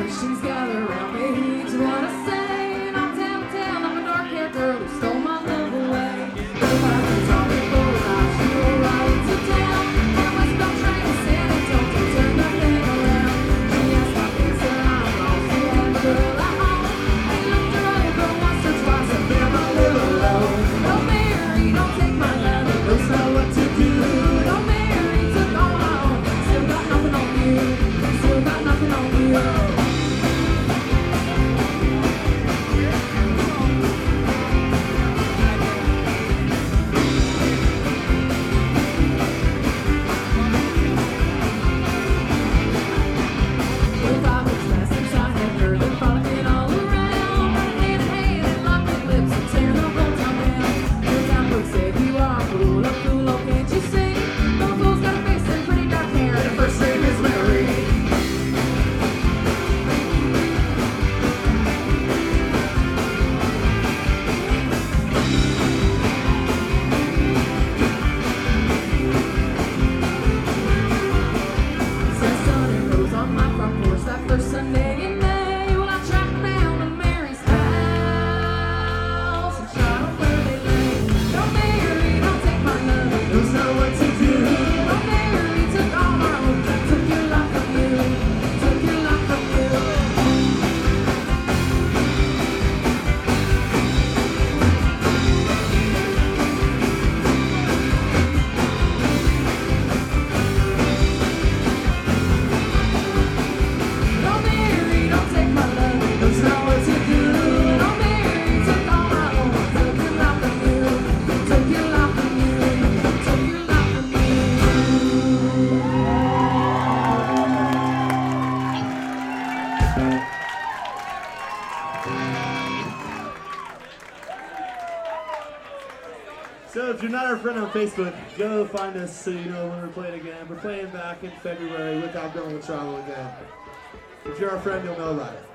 generations gather around me to what I say, and I'll tell I'm a dark-haired girl who stole my love away. If I could talk before I should right to town, and westbound train to San Antonio, turn that thing around. She asked my face and I'm lost, she had a girl at home. Ain't looked her over once or twice, I've been a little low. Don't marry, don't take my love, it knows not what to do. Don't marry, took all my own, still got nothing on you, still got nothing on you. So if you're not our friend on Facebook, go find us so you know when we're playing again. We're playing back in February with Outgrowing the Travel again. If you're our friend, you'll know about it.